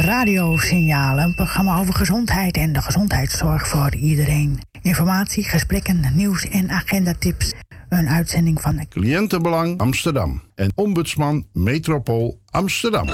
Radiosignalen, een programma over gezondheid en de gezondheidszorg voor iedereen. Informatie, gesprekken, nieuws en agendatips. Een uitzending van Cliëntenbelang Amsterdam en Ombudsman Metropool Amsterdam.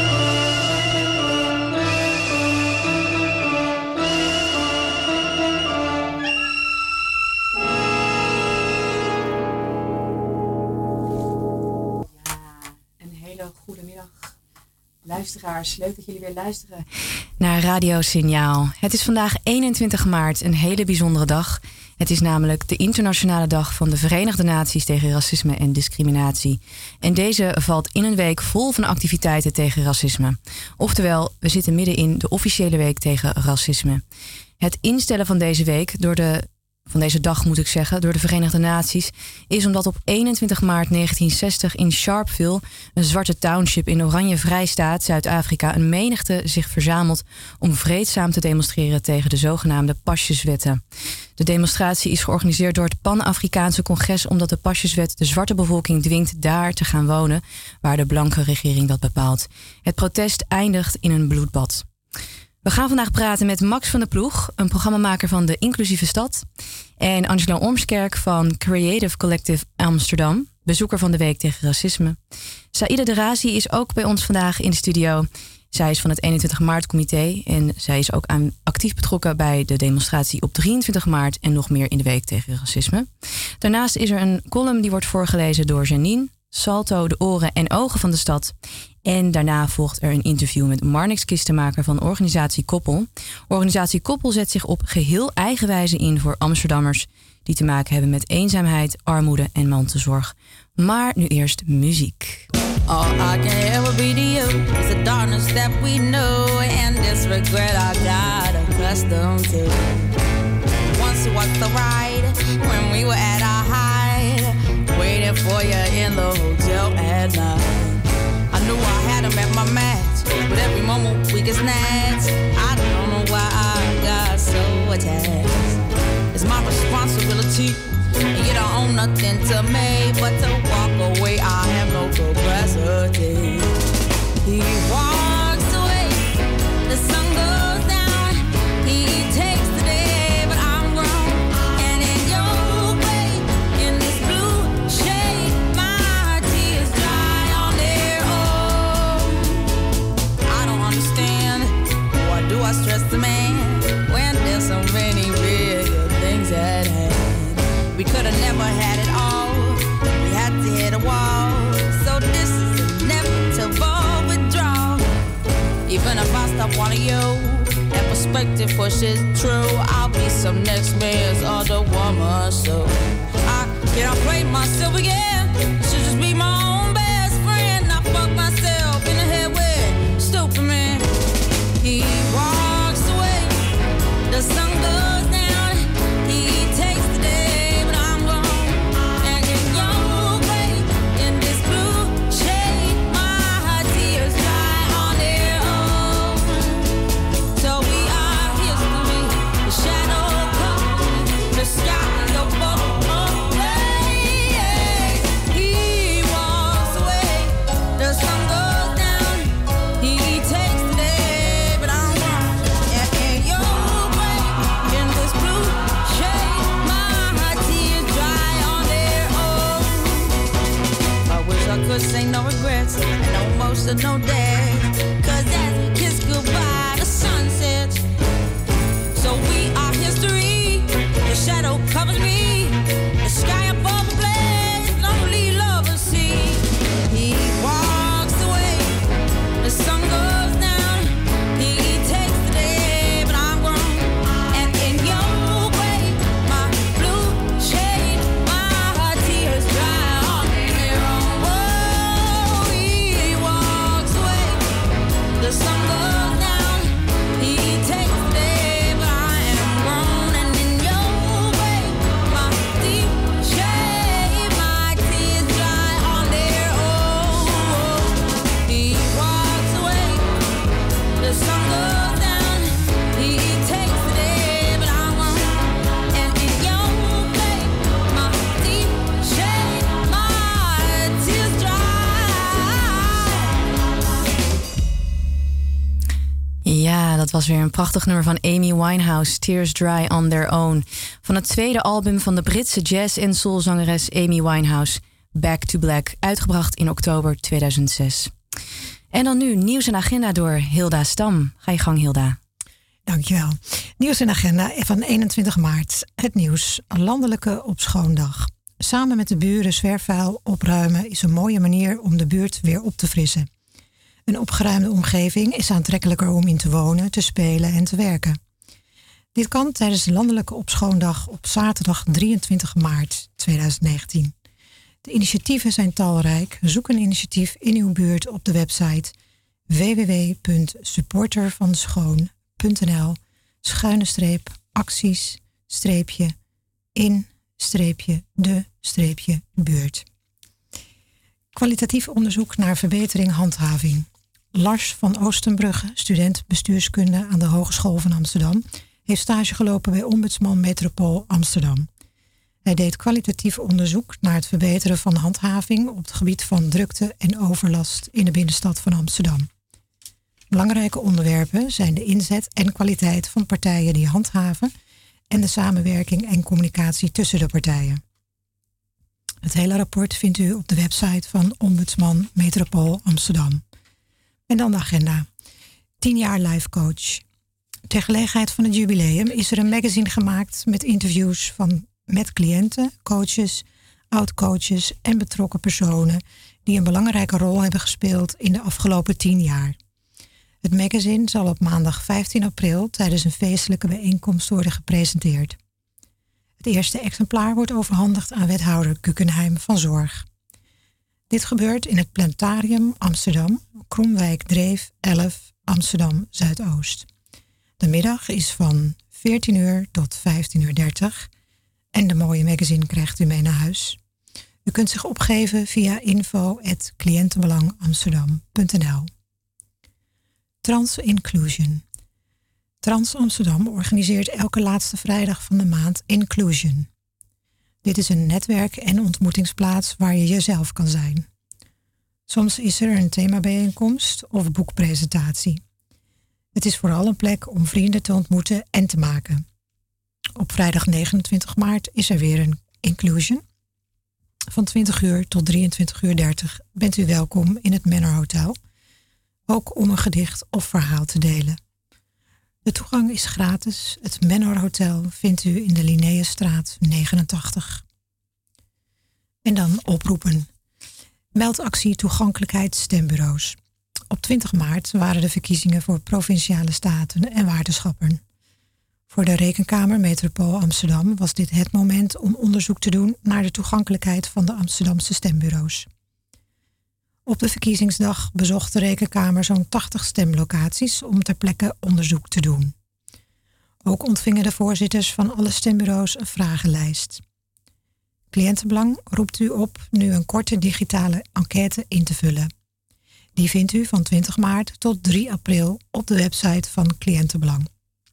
Luisteraars, leuk dat jullie weer luisteren naar Radiosignaal. Het is vandaag 21 maart, een hele bijzondere dag. Het is namelijk de internationale dag van de Verenigde Naties tegen racisme en discriminatie. En deze valt in een week vol van activiteiten tegen racisme. Oftewel, we zitten midden in de officiële week tegen racisme. Het instellen van deze week van deze dag moet ik zeggen, door de Verenigde Naties, is omdat op 21 maart 1960 in Sharpeville, een zwarte township in Oranje Vrijstaat, Zuid-Afrika, een menigte zich verzamelt om vreedzaam te demonstreren tegen de zogenaamde pasjeswetten. De demonstratie is georganiseerd door het Pan-Afrikaanse Congres omdat de pasjeswet de zwarte bevolking dwingt daar te gaan wonen, waar de blanke regering dat bepaalt. Het protest eindigt in een bloedbad. We gaan vandaag praten met Max van der Ploeg, een programmamaker van de Inclusieve Stad, en Angela Ormskerk van Creative Collective Amsterdam, bezoeker van de Week tegen Racisme. Saïda de Razi is ook bij ons vandaag in de studio. Zij is van het 21 maart comité en zij is ook actief betrokken bij de demonstratie op 23 maart en nog meer in de Week tegen Racisme. Daarnaast is er een column die wordt voorgelezen door Janine, Salto, de oren en ogen van de stad. En daarna volgt er een interview met Marnix Kistenmaker van Organisatie Koppel. Organisatie Koppel zet zich op geheel eigen wijze in voor Amsterdammers die te maken hebben met eenzaamheid, armoede en mantelzorg. Maar nu eerst muziek. All I can ever be to you is the darkness that we know and this regret I got accustomed to. Once it was the ride when we were at our height, waiting for you in the hotel at night. I knew I had him at my match, but every moment we get snatched. I don't know why I got so attached. It's my responsibility, and you don't own nothing to me but to walk away. I have no capacity. He walks away, the sun goes down. He takes the day, but I'm grown. And in your way, in this blue shade, my tears dry on their own. I don't understand, why do I stress the man when there's so many bigger things at hand? We could have never had it all. We had to hit a wall. So this is inevitable withdrawal. Even if I stop wanting you, that perspective pushes true. I'll be some next man's other woman. So I cannot play myself again. Should just be my own best friend. I fuck myself in the head with stupid man. He walks away. The sun goes down. He takes the day. Say no regrets and no emotional day. Cause as we kiss goodbye, the sun sets. So we are history. The shadow covers me. The sky above the blaze. Lonely lovers see. He walks away. The sun goes down. He takes the day, but I'm grown. And in your way, my blue shade, my tears dry on their own. He walks away. was weer een prachtig nummer van Amy Winehouse, Tears Dry on Their Own. Van het tweede album van de Britse jazz- en soulzangeres Amy Winehouse, Back to Black, uitgebracht in oktober 2006. En dan nu nieuws en agenda door Hilda Stam. Ga je gang, Hilda. Dankjewel. Nieuws en agenda van 21 maart. Het nieuws. Landelijke opschoondag. Samen met de buren zwerfvuil opruimen is een mooie manier om de buurt weer op te frissen. Een opgeruimde omgeving is aantrekkelijker om in te wonen, te spelen en te werken. Dit kan tijdens de landelijke opschoondag op zaterdag 23 maart 2019. De initiatieven zijn talrijk. Zoek een initiatief in uw buurt op de website www.supportervanschoon.nl/acties-in-de-buurt. Kwalitatief onderzoek naar verbetering handhaving. Lars van Oostenbrugge, student bestuurskunde aan de Hogeschool van Amsterdam, heeft stage gelopen bij Ombudsman Metropool Amsterdam. Hij deed kwalitatief onderzoek naar het verbeteren van handhaving op het gebied van drukte en overlast in de binnenstad van Amsterdam. Belangrijke onderwerpen zijn de inzet en kwaliteit van partijen die handhaven en de samenwerking en communicatie tussen de partijen. Het hele rapport vindt u op de website van Ombudsman Metropool Amsterdam. En dan de agenda. 10 jaar life coach. Ter gelegenheid van het jubileum is er een magazine gemaakt met interviews met cliënten, coaches, oud-coaches en betrokken personen die een belangrijke rol hebben gespeeld in de afgelopen 10 jaar. Het magazine zal op maandag 15 april tijdens een feestelijke bijeenkomst worden gepresenteerd. Het eerste exemplaar wordt overhandigd aan wethouder Kukenheim van Zorg. Dit gebeurt in het Planetarium Amsterdam, Kromwijk Dreef 11, Amsterdam Zuidoost. De middag is van 14 uur tot 15:30 en de mooie magazine krijgt u mee naar huis. U kunt zich opgeven via info@cliëntenbelangamsterdam.nl. Trans Inclusion. Trans Amsterdam organiseert elke laatste vrijdag van de maand Inclusion. Dit is een netwerk- en ontmoetingsplaats waar je jezelf kan zijn. Soms is er een themabijeenkomst of boekpresentatie. Het is vooral een plek om vrienden te ontmoeten en te maken. Op vrijdag 29 maart is er weer een Inclusion. Van 20 uur tot 23:30 bent u welkom in het Manor Hotel. Ook om een gedicht of verhaal te delen. De toegang is gratis. Het Manor Hotel vindt u in de Linnaeusstraat 89. En dan oproepen. Meldactie toegankelijkheid stembureaus. Op 20 maart waren de verkiezingen voor provinciale staten en waterschappen. Voor de Rekenkamer Metropool Amsterdam was dit het moment om onderzoek te doen naar de toegankelijkheid van de Amsterdamse stembureaus. Op de verkiezingsdag bezocht de Rekenkamer zo'n 80 stemlocaties om ter plekke onderzoek te doen. Ook ontvingen de voorzitters van alle stembureaus een vragenlijst. Cliëntenbelang roept u op nu een korte digitale enquête in te vullen. Die vindt u van 20 maart tot 3 april op de website van Cliëntenbelang.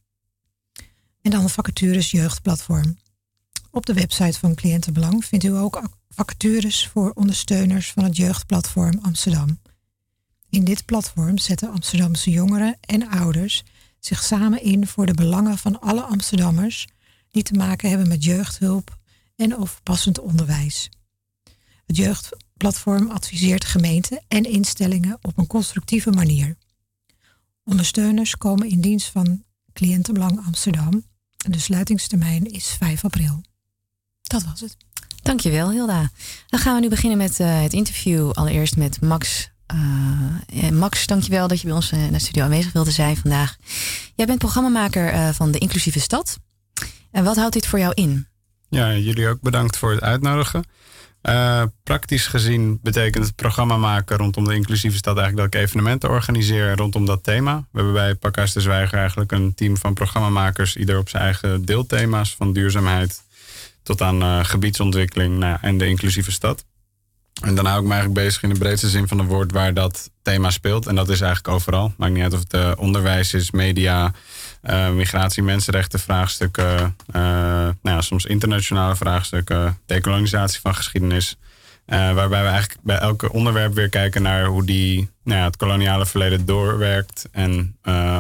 En dan vacatures jeugdplatform. Op de website van Cliëntenbelang vindt u ook vacatures voor ondersteuners van het jeugdplatform Amsterdam. In dit platform zetten Amsterdamse jongeren en ouders zich samen in voor de belangen van alle Amsterdammers die te maken hebben met jeugdhulp en of passend onderwijs. Het jeugdplatform adviseert gemeenten en instellingen op een constructieve manier. Ondersteuners komen in dienst van Cliëntenbelang Amsterdam. De sluitingstermijn is 5 april. Dat was het. Dankjewel, Hilda. Dan gaan we nu beginnen met het interview. Allereerst met Max. Max, dankjewel dat je bij ons in de studio aanwezig wilde zijn vandaag. Jij bent programmamaker van de Inclusieve Stad. En wat houdt dit voor jou in? Ja, jullie ook bedankt voor het uitnodigen. Praktisch gezien betekent het programma maken rondom de Inclusieve Stad eigenlijk dat ik evenementen organiseer rondom dat thema. We hebben bij Pakhuis de Zwijger eigenlijk een team van programmamakers, ieder op zijn eigen deelthema's, van duurzaamheid tot aan gebiedsontwikkeling en de inclusieve stad. En dan hou ik me eigenlijk bezig in de breedste zin van het woord waar dat thema speelt. En dat is eigenlijk overal. Maakt niet uit of het onderwijs is, media, migratie, mensenrechten, vraagstukken, soms internationale vraagstukken, dekolonisatie van geschiedenis. Waarbij we eigenlijk bij elke onderwerp weer kijken naar hoe het koloniale verleden doorwerkt en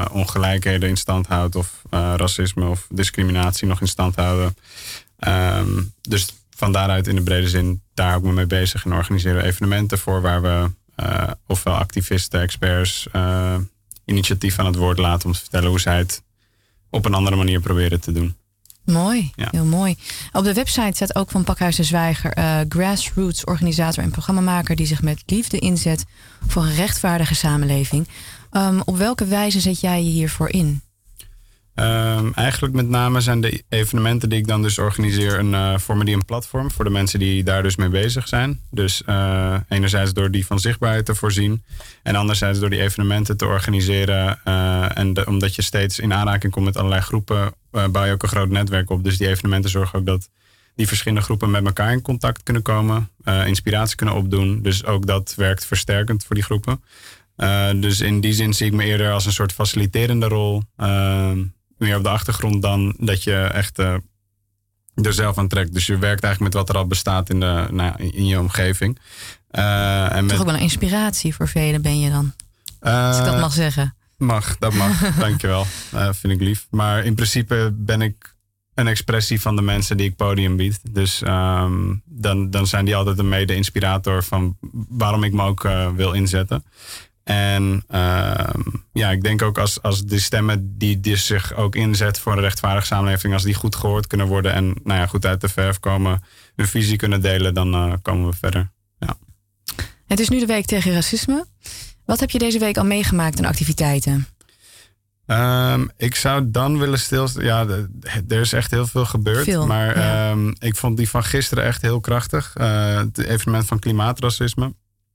ongelijkheden in stand houdt of racisme of discriminatie nog in stand houden. Dus van daaruit in de brede zin, daar hou ik me mee bezig en organiseren evenementen voor waar we ofwel activisten, experts, initiatief aan het woord laten om te vertellen hoe zij het op een andere manier proberen te doen. Mooi, ja. Heel mooi. Op de website staat ook van Pakhuis de Zwijger grassroots organisator en programmamaker die zich met liefde inzet voor een rechtvaardige samenleving. Op welke wijze zet jij je hiervoor in? Eigenlijk met name zijn de evenementen die ik dan dus organiseer vormen die een platform voor de mensen die daar dus mee bezig zijn. Dus enerzijds door die van zichtbaarheid te voorzien en anderzijds door die evenementen te organiseren. Omdat je steeds in aanraking komt met allerlei groepen, bouw je ook een groot netwerk op. Dus die evenementen zorgen ook dat die verschillende groepen met elkaar in contact kunnen komen, inspiratie kunnen opdoen. Dus ook dat werkt versterkend voor die groepen. Dus in die zin zie ik me eerder als een soort faciliterende rol. Meer op de achtergrond dan dat je echt er zelf aan trekt. Dus je werkt eigenlijk met wat er al bestaat in je omgeving. Toch ook wel een inspiratie voor velen ben je dan? Als ik dat mag zeggen. Dat mag. Dankjewel. Vind ik lief. Maar in principe ben ik een expressie van de mensen die ik podium bied. Dus dan zijn die altijd een mede-inspirator van waarom ik me ook wil inzetten. En ik denk ook als die stemmen die zich ook inzet voor een rechtvaardige samenleving, als die goed gehoord kunnen worden en goed uit de verf komen, hun visie kunnen delen, dan komen we verder. Ja. Het is nu de week tegen racisme. Wat heb je deze week al meegemaakt aan activiteiten? Ik zou dan willen stilstaan. Ja, er is echt heel veel gebeurd. Maar ik vond die van gisteren echt heel krachtig. Het evenement van klimaatracisme.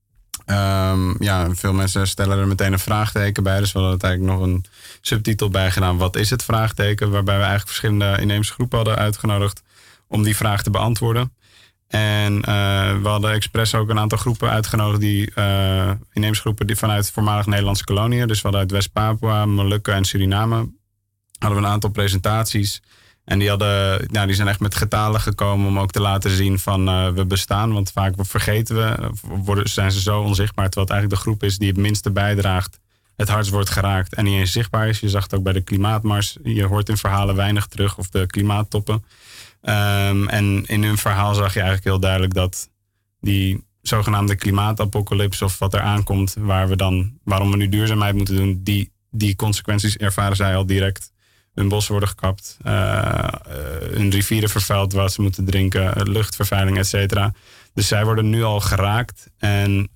Veel mensen stellen er meteen een vraagteken bij. Dus we hadden er eigenlijk nog een subtitel bij gedaan. Wat is het vraagteken? Waarbij we eigenlijk verschillende inheemse groepen hadden uitgenodigd om die vraag te beantwoorden. En we hadden expres ook een aantal groepen uitgenodigd, inheemse groepen die vanuit voormalig Nederlandse koloniën. Dus we hadden uit West-Papua, Molukken en Suriname hadden we een aantal presentaties. En die zijn echt met getalen gekomen om ook te laten zien van we bestaan. Want vaak zijn ze zo onzichtbaar. Terwijl het eigenlijk de groep is die het minste bijdraagt, het hardst wordt geraakt en niet eens zichtbaar is. Je zag het ook bij de klimaatmars. Je hoort in verhalen weinig terug of de klimaattoppen. En in hun verhaal zag je eigenlijk heel duidelijk dat die zogenaamde klimaatapocalypse of wat er aankomt, waarom we nu duurzaamheid moeten doen, die consequenties ervaren zij al direct. Hun bossen worden gekapt, hun rivieren vervuild waar ze moeten drinken, luchtvervuiling, et cetera. Dus zij worden nu al geraakt. En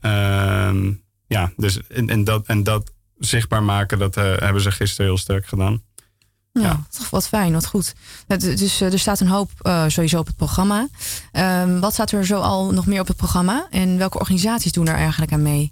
dat zichtbaar maken, dat hebben ze gisteren heel sterk gedaan. Ja, wat fijn, wat goed. Dus er staat een hoop sowieso op het programma. Wat staat er zo al nog meer op het programma? En welke organisaties doen er eigenlijk aan mee?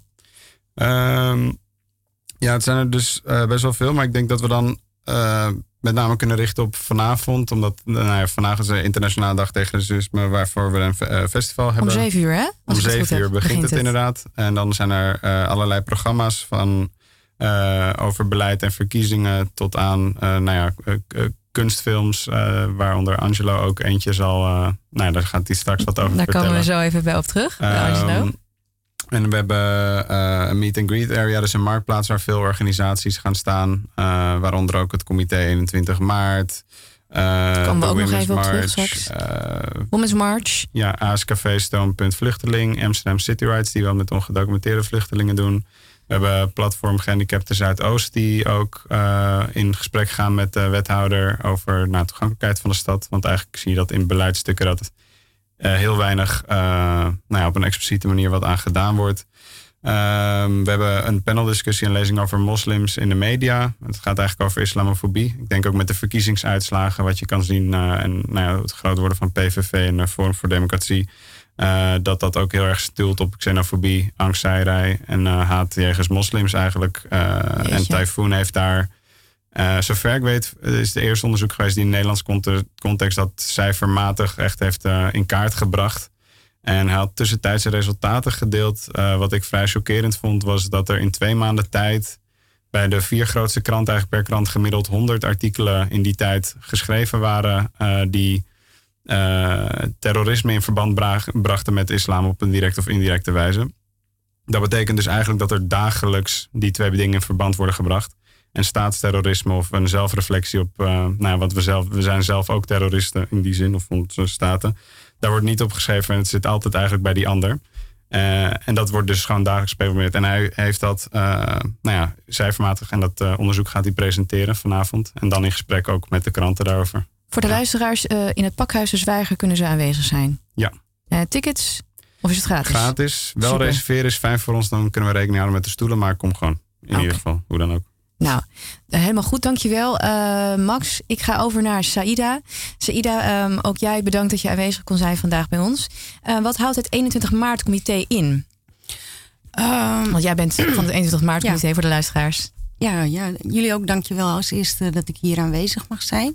Het zijn er dus best wel veel. Maar ik denk dat we dan met name kunnen richten op vanavond. Omdat vandaag is de Internationale Dag tegen Racisme, waarvoor we een festival hebben. Om 7 uur, hè? Om 7 uur begint het inderdaad. En dan zijn er allerlei programma's van over beleid en verkiezingen tot aan kunstfilms, waaronder Angelo ook eentje zal. Daar gaat hij straks wat over vertellen. Daar komen we zo even bij op terug, Angelo. En we hebben een meet and greet area, dus een marktplaats waar veel organisaties gaan staan. Waaronder ook het comité 21 maart. Komen we ook nog even op terug straks. Women's March. Ja, ASKV Stoompunt Vluchteling. Amsterdam City Rights, die wel met ongedocumenteerde vluchtelingen doen. We hebben platform Gehandicapten Zuidoost, die ook in gesprek gaan met de wethouder over toegankelijkheid van de stad. Want eigenlijk zie je dat in beleidsstukken dat heel weinig op een expliciete manier wat aan gedaan wordt. We hebben een paneldiscussie en lezing over moslims in de media. Het gaat eigenlijk over islamofobie. Ik denk ook met de verkiezingsuitslagen wat je kan zien het groot worden van PVV en Forum voor Democratie. Dat ook heel erg stuurt op xenofobie, angstzaaierij en haat jegens moslims eigenlijk. En Typhoon heeft daar, zover ik weet, is de eerste onderzoek geweest die in Nederlands context dat cijfermatig echt heeft in kaart gebracht. En hij had tussentijdse resultaten gedeeld. Wat ik vrij chockerend vond, was dat er in 2 maanden tijd bij de 4 grootste kranten, eigenlijk per krant gemiddeld 100 artikelen in die tijd geschreven waren die terrorisme in verband brachten met islam op een directe of indirecte wijze. Dat betekent dus eigenlijk dat er dagelijks die 2 dingen in verband worden gebracht. en staatsterrorisme of een zelfreflectie op... want we zijn zelf ook terroristen in die zin, of onze staten. Daar wordt niet op geschreven en het zit altijd eigenlijk bij die ander. En dat wordt dus gewoon dagelijks geprobeerd. En hij heeft dat cijfermatig en dat onderzoek gaat hij presenteren vanavond. En dan in gesprek ook met de kranten daarover. Voor de luisteraars, in het Pakhuis de Zwijger kunnen ze aanwezig zijn. Ja. Tickets? Of is het gratis? Gratis. Wel Super. Reserveren is fijn voor ons. Dan kunnen we rekening houden met de stoelen. Maar kom gewoon. In ieder geval. Hoe dan ook. Nou, helemaal goed. Dankjewel. Max, ik ga over naar Saïda. Saïda, ook jij bedankt dat je aanwezig kon zijn vandaag bij ons. Wat houdt het 21 maart comité in? Want jij bent van het 21 maart comité voor de luisteraars. Ja, jullie ook dankjewel als eerste dat ik hier aanwezig mag zijn.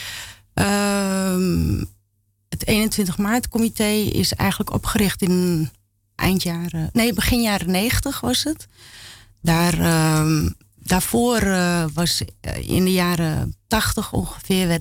Het 21 maart comité is eigenlijk opgericht in begin jaren 90 was het. Daarvoor was in de jaren 80 ongeveer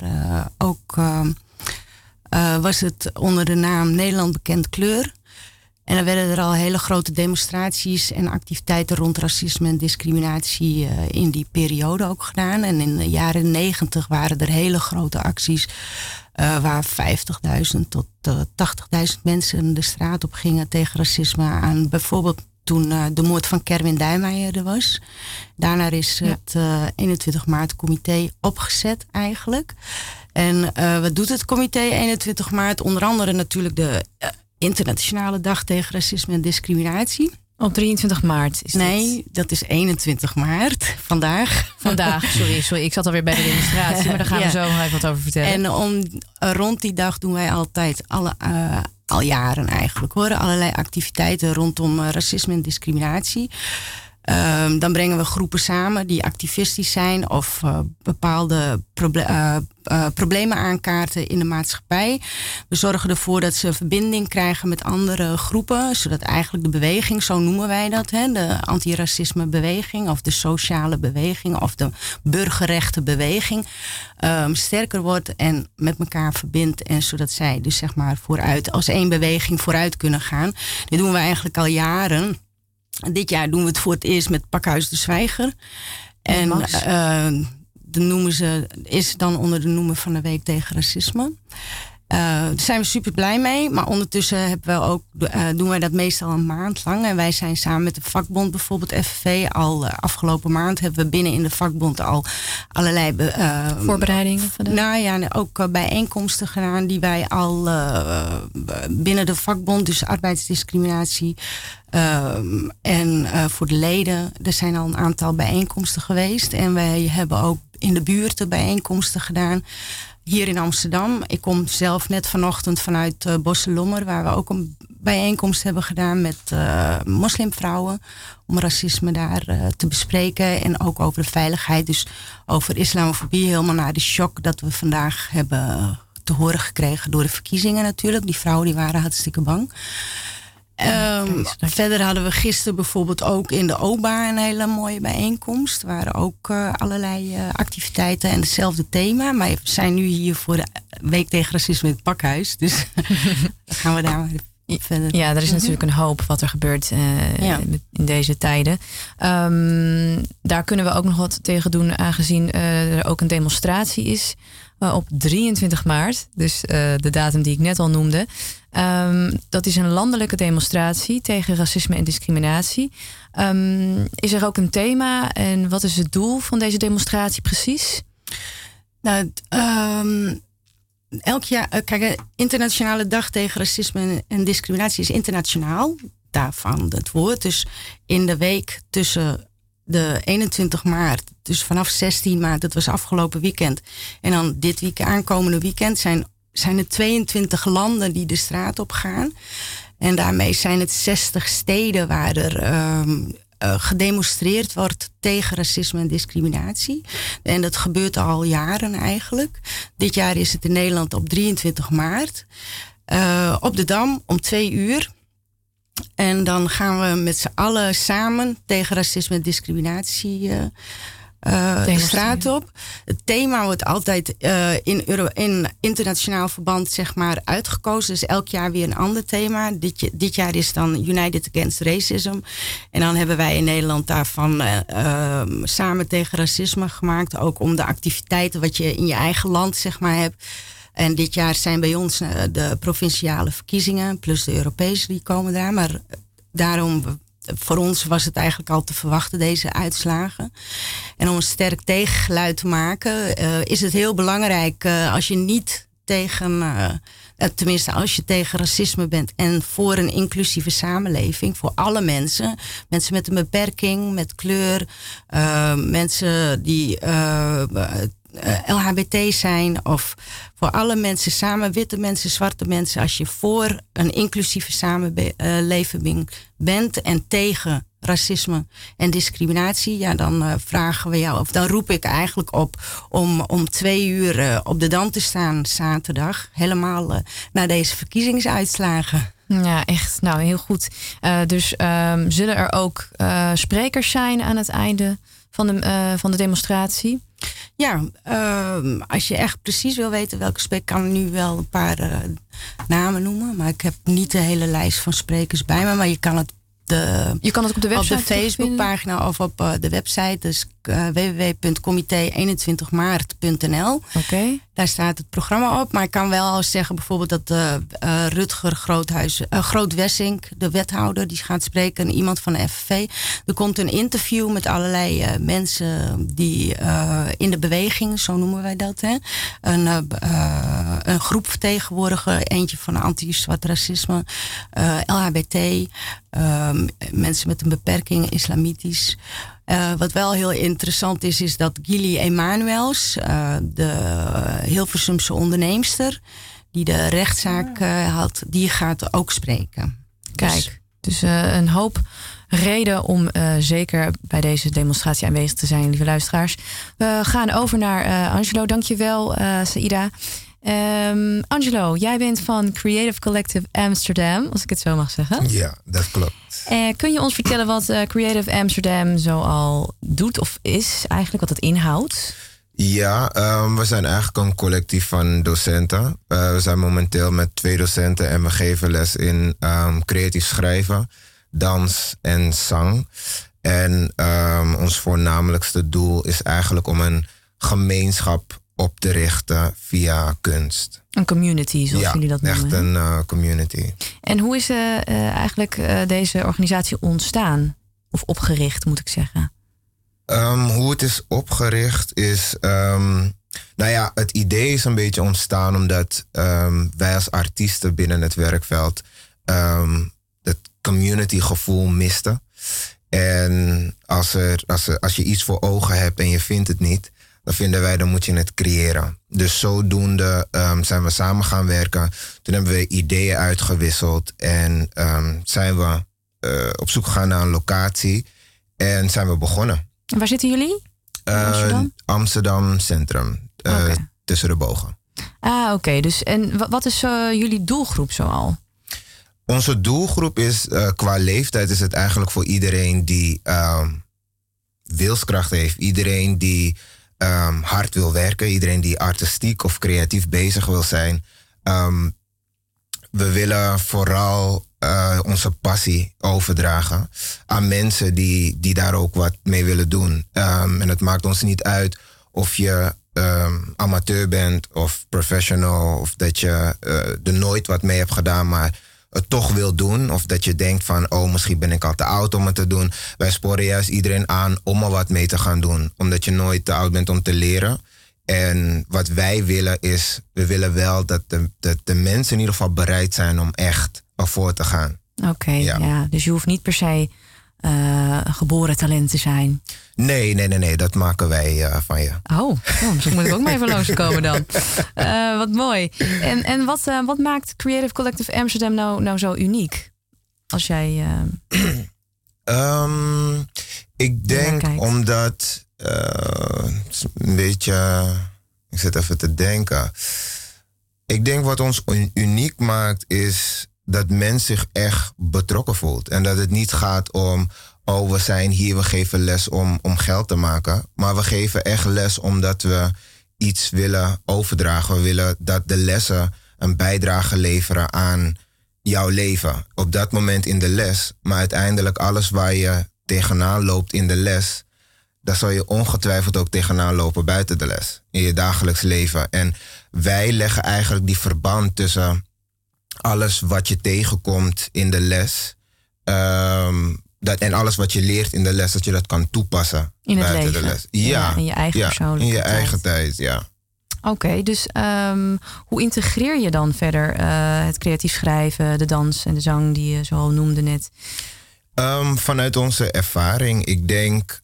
was het onder de naam Nederland Bekend Kleur. En dan werden er al hele grote demonstraties en activiteiten rond racisme en discriminatie in die periode ook gedaan. En in de jaren 90 waren er hele grote acties waar 50.000 tot 80.000 mensen de straat op gingen tegen racisme aan bijvoorbeeld toen de moord van Kerwin Dijmeijer er was. Daarna is het 21 maart comité opgezet eigenlijk. En wat doet het comité 21 maart? Onder andere natuurlijk de Internationale Dag tegen Racisme en Discriminatie. Op 23 maart is Nee, dat is 21 maart, vandaag. Sorry, ik zat alweer bij de demonstratie, maar daar gaan we zo nog even wat over vertellen. En rond die dag doen wij altijd al jaren eigenlijk allerlei activiteiten rondom racisme en discriminatie. Dan brengen we groepen samen die activistisch zijn of bepaalde problemen aankaarten in de maatschappij. We zorgen ervoor dat ze verbinding krijgen met andere groepen, zodat eigenlijk de beweging, zo noemen wij dat, de antiracisme beweging of de sociale beweging of de burgerrechtenbeweging, sterker wordt en met elkaar verbindt en zodat zij dus zeg maar vooruit als één beweging vooruit kunnen gaan. Dit doen we eigenlijk al jaren. Dit jaar doen we het voor het eerst met Pakhuis de Zwijger. En is dan onder de noemer van de Week tegen Racisme. Daar zijn we super blij mee. Maar ondertussen doen wij dat meestal een maand lang. En wij zijn samen met de vakbond, bijvoorbeeld FNV, al afgelopen maand hebben we binnen in de vakbond al allerlei voorbereidingen gedaan. Ook bijeenkomsten gedaan die wij al binnen de vakbond, dus arbeidsdiscriminatie. En voor de leden, er zijn al een aantal bijeenkomsten geweest. En wij hebben ook in de buurten bijeenkomsten gedaan. Hier in Amsterdam. Ik kom zelf net vanochtend vanuit Bosselommer, waar we ook een bijeenkomst hebben gedaan met moslimvrouwen. Om racisme daar te bespreken. En ook over de veiligheid. Dus over islamofobie. Helemaal na de shock dat we vandaag hebben te horen gekregen door de verkiezingen natuurlijk. Die vrouwen die waren hartstikke bang. Verder hadden we gisteren bijvoorbeeld ook in de OBA een hele mooie bijeenkomst. Er waren ook allerlei activiteiten en hetzelfde thema. Maar we zijn nu hier voor de Week tegen Racisme in het Pakhuis. Dus dan gaan we daar maar verder. Ja, er is natuurlijk een hoop wat er gebeurt in deze tijden. Daar kunnen we ook nog wat tegen doen, aangezien er ook een demonstratie is op 23 maart. Dus de datum die ik net al noemde. Dat is een landelijke demonstratie tegen racisme en discriminatie. Is er ook een thema en wat is het doel van deze demonstratie precies? Nou, elk jaar, kijk, Internationale Dag tegen Racisme en Discriminatie is internationaal. Daarvan het woord. Dus in de week tussen de 21 maart, dus vanaf 16 maart, dat was afgelopen weekend. En dan dit aankomende weekend zijn er 22 landen die de straat op gaan. En daarmee zijn het 60 steden waar er gedemonstreerd wordt tegen racisme en discriminatie. En dat gebeurt al jaren eigenlijk. Dit jaar is het in Nederland op 23 maart. Op de Dam om 2:00. En dan gaan we met z'n allen samen tegen racisme en discriminatie de straat op. Het thema wordt altijd in internationaal verband zeg maar uitgekozen. Dus elk jaar weer een ander thema. Dit jaar is dan United Against Racism. En dan hebben wij in Nederland daarvan samen tegen racisme gemaakt. Ook om de activiteiten wat je in je eigen land zeg maar hebt. En dit jaar zijn bij ons de provinciale verkiezingen plus de Europese die komen daar. Maar daarom, voor ons was het eigenlijk al te verwachten deze uitslagen. En om een sterk tegengeluid te maken is het heel belangrijk als je niet tegen, tenminste als je tegen racisme bent en voor een inclusieve samenleving, voor alle mensen. Mensen met een beperking, met kleur, mensen die LHBT zijn of voor alle mensen samen, witte mensen, zwarte mensen. Als je voor een inclusieve samenleving bent en tegen racisme en discriminatie, ja, dan vragen we jou, of dan roep ik eigenlijk op om 2 uur op de Dam te staan zaterdag, helemaal naar deze verkiezingsuitslagen. Ja, echt. Nou, heel goed. Dus zullen er ook sprekers zijn aan het einde van de demonstratie? Ja, als je echt precies wil weten welke spreker, kan ik nu wel een paar namen noemen. Maar ik heb niet de hele lijst van sprekers bij me. Maar je kan het ook op de website, op de Facebookpagina of op de website. Dus www.comité21maart.nl. Okay. Daar staat het programma op. Maar ik kan wel zeggen bijvoorbeeld dat Rutger Groot-Wessink, de wethouder, die gaat spreken. En iemand van de FNV. Er komt een interview met allerlei mensen die in de beweging, zo noemen wij dat. Hè? Een groep vertegenwoordigen. Eentje van anti-zwart racisme. LHBT. Mensen met een beperking, islamitisch. Wat wel heel interessant is dat Gili Emanuels, de Hilversumse onderneemster, die de rechtszaak had, die gaat ook spreken. Kijk, dus een hoop reden om zeker bij deze demonstratie aanwezig te zijn, lieve luisteraars. We gaan over naar Angelo. Dankjewel, Saïda. Angelo, jij bent van Creative Collective Amsterdam, als ik het zo mag zeggen. Ja, dat klopt. Kun je ons vertellen wat Creative Amsterdam zoal doet of is eigenlijk, wat het inhoudt? Ja, we zijn eigenlijk een collectief van docenten. We zijn momenteel met 2 docenten en we geven les in creatief schrijven, dans en zang. En ons voornamelijkste doel is eigenlijk om een gemeenschap op te richten via kunst. Een community, zoals jullie dat noemen. Ja, echt een community. En hoe is eigenlijk deze organisatie ontstaan? Of opgericht, moet ik zeggen? Hoe het is opgericht is... het idee is een beetje ontstaan omdat wij als artiesten binnen het werkveld het community gevoel misten. En als je iets voor ogen hebt en je vindt het niet, dan vinden wij, dan moet je het creëren. Dus zodoende zijn we samen gaan werken. Toen hebben we ideeën uitgewisseld en zijn we op zoek gegaan naar een locatie en zijn we begonnen. En waar zitten jullie? Amsterdam Centrum, tussen de bogen. Oké. Dus en wat is jullie doelgroep zoal? Onze doelgroep is, qua leeftijd is het eigenlijk voor iedereen die wilskracht heeft. Iedereen die hard wil werken. Iedereen die artistiek of creatief bezig wil zijn. We willen vooral onze passie overdragen aan mensen die daar ook wat mee willen doen. En het maakt ons niet uit of je amateur bent of professional, of dat je er nooit wat mee hebt gedaan, maar het toch wil doen. Of dat je denkt van, misschien ben ik al te oud om het te doen. Wij sporen juist iedereen aan om er wat mee te gaan doen. Omdat je nooit te oud bent om te leren. En wat wij willen is, we willen wel dat de mensen in ieder geval bereid zijn om echt ervoor te gaan. Oké, ja. Dus je hoeft niet per se geboren talent te zijn. Nee, dat maken wij van je. Misschien moet ik ook maar even langskomen dan. Wat mooi. En wat maakt Creative Collective Amsterdam nou zo uniek? Als jij... ik denk omdat... een beetje... Ik zit even te denken. Ik denk wat ons uniek maakt is dat men zich echt betrokken voelt. En dat het niet gaat om, oh, we zijn hier, we geven les om geld te maken. Maar we geven echt les omdat we iets willen overdragen. We willen dat de lessen een bijdrage leveren aan jouw leven. Op dat moment in de les. Maar uiteindelijk alles waar je tegenaan loopt in de les, daar zal je ongetwijfeld ook tegenaan lopen buiten de les. In je dagelijks leven. En wij leggen eigenlijk die verband tussen alles wat je tegenkomt in de les. En alles wat je leert in de les, dat je dat kan toepassen in het buiten leven. de les. Ja, in je eigen persoonlijke in je tijd. eigen tijd, ja. Oké, dus hoe integreer je dan verder het creatief schrijven, de dans en de zang die je zo al noemde net? Vanuit onze ervaring, ik denk,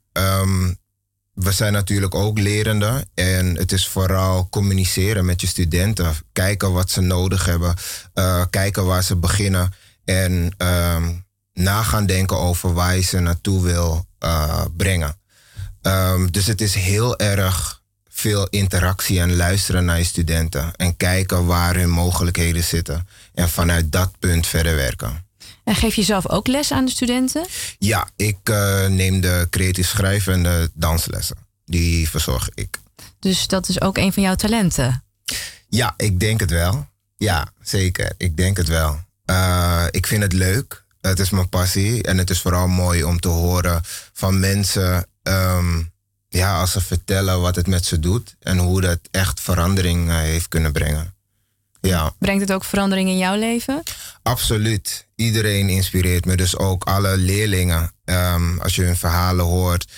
we zijn natuurlijk ook lerenden. En het is vooral communiceren met je studenten. Kijken wat ze nodig hebben. Kijken waar ze beginnen. En na gaan denken over waar je ze naartoe wil brengen. Dus het is heel erg veel interactie en luisteren naar je studenten. En kijken waar hun mogelijkheden zitten. En vanuit dat punt verder werken. En geef je zelf ook les aan de studenten? Ja, ik neem de creatief schrijven en de danslessen. Die verzorg ik. Dus dat is ook een van jouw talenten? Ja, ik denk het wel. Ja, zeker. Ik denk het wel. Ik vind het leuk. Het is mijn passie. En het is vooral mooi om te horen van mensen, als ze vertellen wat het met ze doet. En hoe dat echt verandering heeft kunnen brengen. Ja. Brengt het ook verandering in jouw leven? Absoluut. Iedereen inspireert me. Dus ook alle leerlingen. Als je hun verhalen hoort.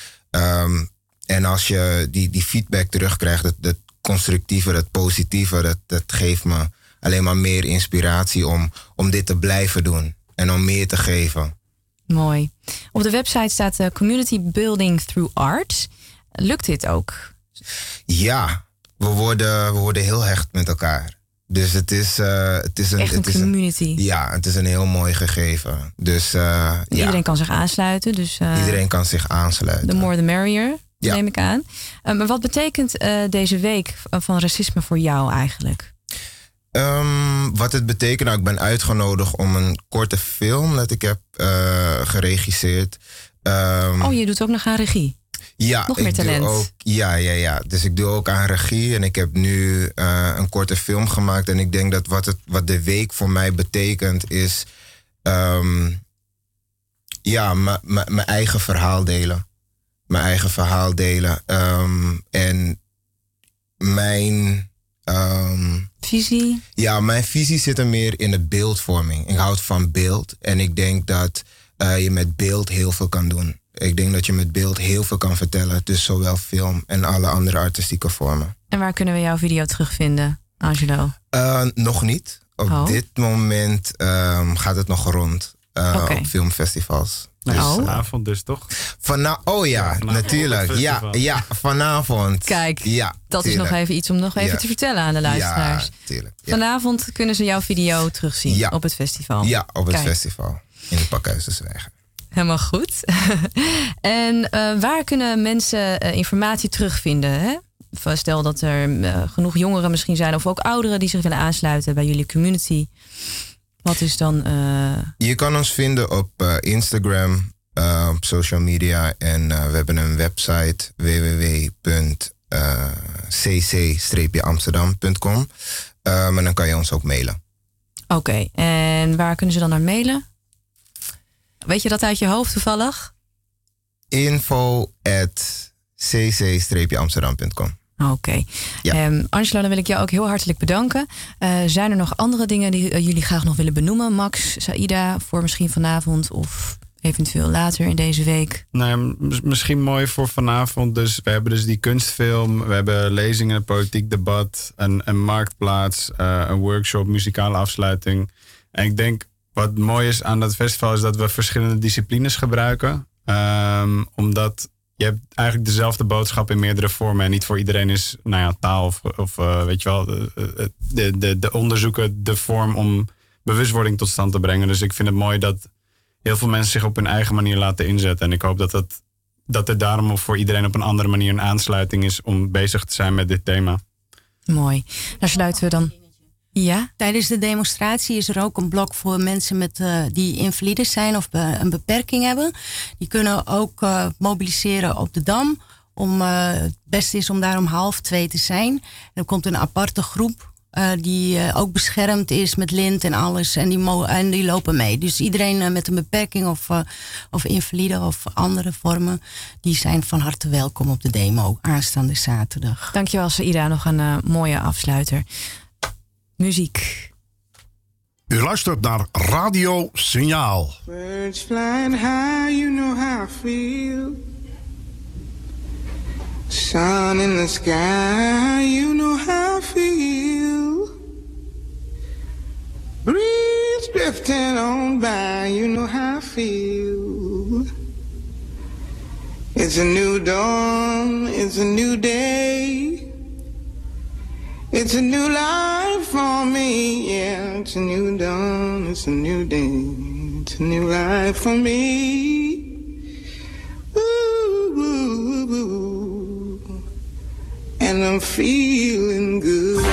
En als je die feedback terugkrijgt. Dat constructieve, dat positieve. Dat geeft me alleen maar meer inspiratie om dit te blijven doen. En om meer te geven. Mooi. Op de website staat Community Building Through Art. Lukt dit ook? Ja. We worden heel hecht met elkaar. Dus het is een community. Het is een heel mooi gegeven. Dus, iedereen kan zich aansluiten. Dus, iedereen kan zich aansluiten. The more the merrier, neem ik aan. Maar wat betekent deze week van racisme voor jou eigenlijk? Wat het betekent, ik ben uitgenodigd om een korte film dat ik heb geregisseerd. Je doet ook nog aan regie? Ja, nog meer talent. Ook, ja. Dus ik doe ook aan regie en ik heb nu een korte film gemaakt. En ik denk dat wat de week voor mij betekent is mijn eigen verhaal delen. Mijn eigen verhaal delen. En mijn visie? Ja, mijn visie zit er meer in de beeldvorming. Ik houd van beeld en ik denk dat je met beeld heel veel kan doen. Ik denk dat je met beeld heel veel kan vertellen. Dus zowel film en alle andere artistieke vormen. En waar kunnen we jouw video terugvinden, Angelo? Nog niet. Op dit moment gaat het nog rond op filmfestivals. Dus, vanavond dus toch? Natuurlijk. Ja, vanavond. Kijk, dat is nog even iets om nog even te vertellen aan de luisteraars. Ja, tuurlijk. Ja. Vanavond kunnen ze jouw video terugzien op het festival. Ja, op het festival. In het Pakhuis de Zwijger. Helemaal goed. En waar kunnen mensen informatie terugvinden? Hè? Stel dat er genoeg jongeren misschien zijn, of ook ouderen die zich willen aansluiten bij jullie community. Wat is dan... Je kan ons vinden op Instagram, op social media. En we hebben een website www.cc-amsterdam.com. En dan kan je ons ook mailen. Oké, en waar kunnen ze dan naar mailen? Weet je dat uit je hoofd toevallig? info@cc-amsterdam.com. Oké. Angelo, dan wil ik jou ook heel hartelijk bedanken. Zijn er nog andere dingen die jullie graag nog willen benoemen? Max, Saïda, voor misschien vanavond of eventueel later in deze week? Nou, misschien mooi voor vanavond. Dus we hebben dus die kunstfilm. We hebben lezingen, een politiek debat, een marktplaats, een workshop, muzikale afsluiting. En ik denk wat mooi is aan dat festival is dat we verschillende disciplines gebruiken. Omdat je hebt eigenlijk dezelfde boodschap in meerdere vormen. En niet voor iedereen is taal of weet je wel, de onderzoeken de vorm om bewustwording tot stand te brengen. Dus ik vind het mooi dat heel veel mensen zich op hun eigen manier laten inzetten. En ik hoop dat er daarom voor iedereen op een andere manier een aansluiting is om bezig te zijn met dit thema. Mooi. Daar sluiten we dan. Ja? Tijdens de demonstratie is er ook een blok voor mensen die invalide zijn of een beperking hebben. Die kunnen ook mobiliseren op de Dam. Het beste is om daar om 1:30 te zijn. En er komt een aparte groep die ook beschermd is met lint en alles. En die lopen mee. Dus iedereen met een beperking of invalide of andere vormen, die zijn van harte welkom op de demo aanstaande zaterdag. Dankjewel, Saïda. Nog een mooie afsluiter. Muziek. U luistert naar Radio Signaal. Birds flying high, you know how I feel. Sun in the sky, you know how I feel. Breeze drifting on by, you know how I feel. It's a new dawn, it's a new day. It's a new life for me, yeah. It's a new dawn, it's a new day. It's a new life for me. Ooh, ooh, ooh, ooh. And I'm feeling good.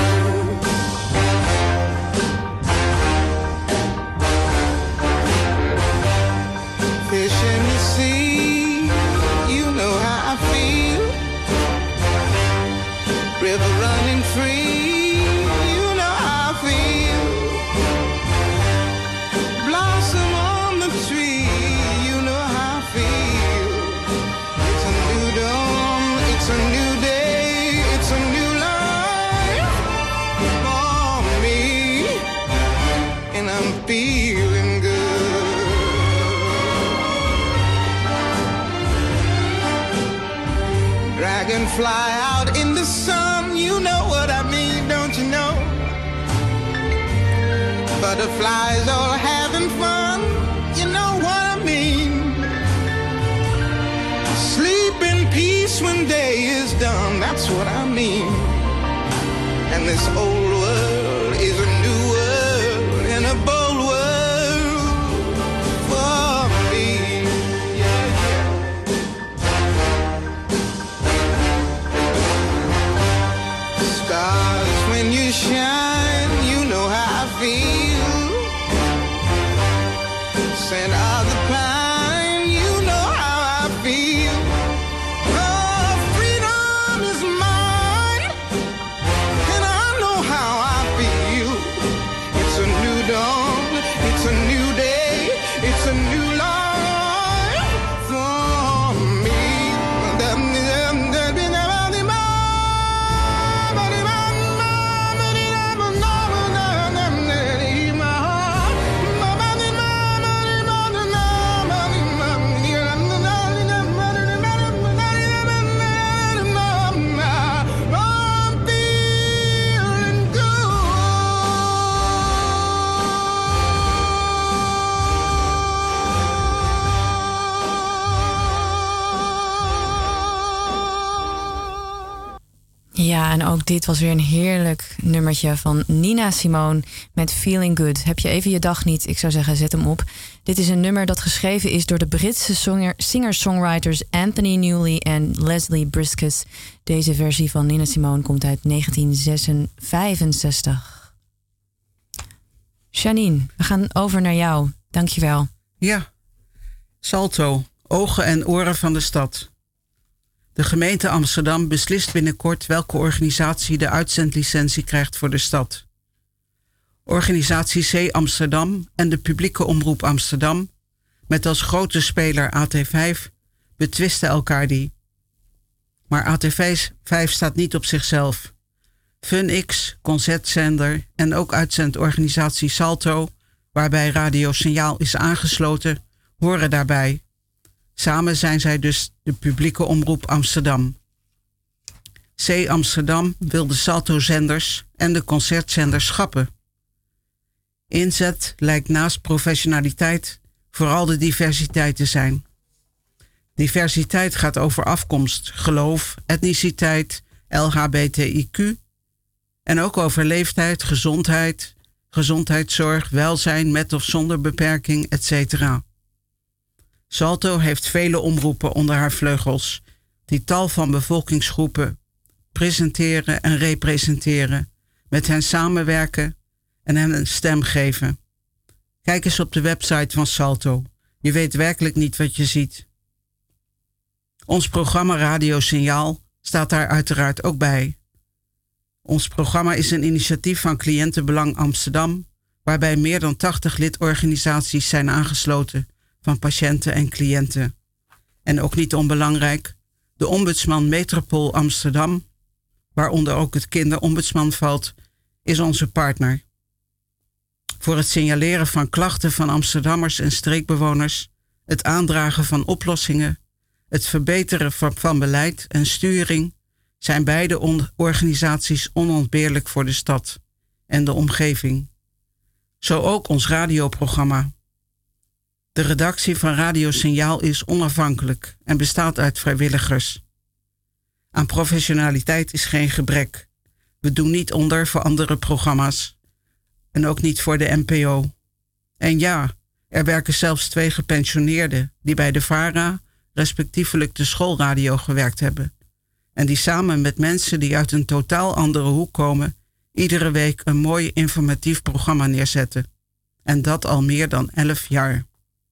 Fish in the sea, you know how I feel. River running free. Feeling good. Dragonfly out in the sun, you know what I mean, don't you know? Butterflies all having fun, you know what I mean. Sleep in peace when day is done, that's what I mean. And this old world is a new world and a bold shine, you know how I feel. Scent of the pine, you know how I feel. Oh, freedom is mine, and I know how I feel. It's a new dawn, it's a new day, it's a new life for me. Ja, en ook dit was weer een heerlijk nummertje van Nina Simone met Feeling Good. Heb je even je dag niet? Ik zou zeggen, zet hem op. Dit is een nummer dat geschreven is door de Britse singer-songwriters Anthony Newley en Leslie Briscus. Deze versie van Nina Simone komt uit 1965. Janine, we gaan over naar jou. Dankjewel. Ja, Salto, ogen en oren van de stad. De gemeente Amsterdam beslist binnenkort welke organisatie de uitzendlicentie krijgt voor de stad. Organisatie C Amsterdam en de publieke omroep Amsterdam, met als grote speler AT5, betwisten elkaar die. Maar AT5 staat niet op zichzelf. FunX, concertzender en ook uitzendorganisatie Salto, waarbij Radio Signaal is aangesloten, horen daarbij. Samen zijn zij dus de publieke omroep Amsterdam. C Amsterdam wil de Salto-zenders en de concertzenders schrappen. Inzet lijkt naast professionaliteit vooral de diversiteit te zijn. Diversiteit gaat over afkomst, geloof, etniciteit, LHBTIQ en ook over leeftijd, gezondheid, gezondheidszorg, welzijn met of zonder beperking, etc. Salto heeft vele omroepen onder haar vleugels, die tal van bevolkingsgroepen presenteren en representeren, met hen samenwerken en hen een stem geven. Kijk eens op de website van Salto. Je weet werkelijk niet wat je ziet. Ons programma Radio Signaal staat daar uiteraard ook bij. Ons programma is een initiatief van Cliëntenbelang Amsterdam, waarbij meer dan 80 lidorganisaties zijn aangesloten van patiënten en cliënten. En ook niet onbelangrijk, de Ombudsman Metropool Amsterdam, waaronder ook het Kinderombudsman valt, is onze partner. Voor het signaleren van klachten van Amsterdammers en streekbewoners, het aandragen van oplossingen, het verbeteren van beleid en sturing zijn beide organisaties onontbeerlijk voor de stad en de omgeving. Zo ook ons radioprogramma. De redactie van Radio Signaal is onafhankelijk en bestaat uit vrijwilligers. Aan professionaliteit is geen gebrek. We doen niet onder voor andere programma's en ook niet voor de NPO. En ja, er werken zelfs 2 gepensioneerden die bij de VARA, respectievelijk de schoolradio, gewerkt hebben. En die samen met mensen die uit een totaal andere hoek komen, iedere week een mooi informatief programma neerzetten. En dat al meer dan 11 jaar.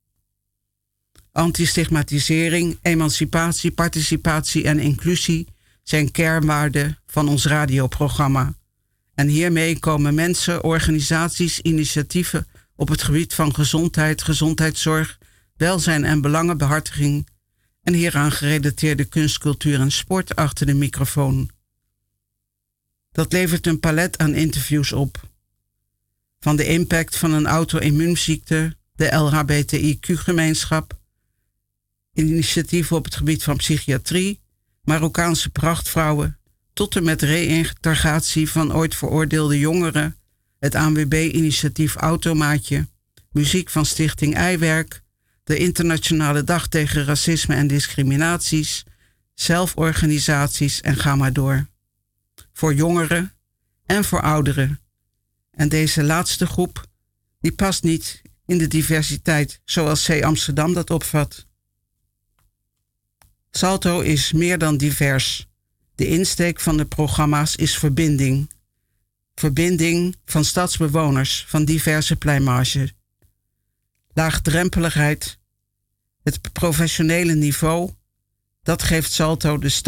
Antistigmatisering, emancipatie, participatie en inclusie zijn kernwaarden van ons radioprogramma. En hiermee komen mensen, organisaties, initiatieven op het gebied van gezondheid, gezondheidszorg, welzijn en belangenbehartiging en hieraan gerelateerde kunst, cultuur en sport achter de microfoon. Dat levert een palet aan interviews op. Van de impact van een auto-immuunziekte, de LHBTIQ-gemeenschap, initiatieven op het gebied van psychiatrie, Marokkaanse prachtvrouwen, tot en met reïntegratie van ooit veroordeelde jongeren, het ANWB-initiatief Automaatje, muziek van Stichting Eiwerk, de Internationale Dag tegen Racisme en Discriminaties, zelforganisaties en ga maar door. Voor jongeren en voor ouderen. En deze laatste groep, die past niet in de diversiteit zoals C Amsterdam dat opvat. Salto is meer dan divers. De insteek van de programma's is verbinding. Verbinding van stadsbewoners van diverse pluimage. Laagdrempeligheid, het professionele niveau, dat geeft Salto de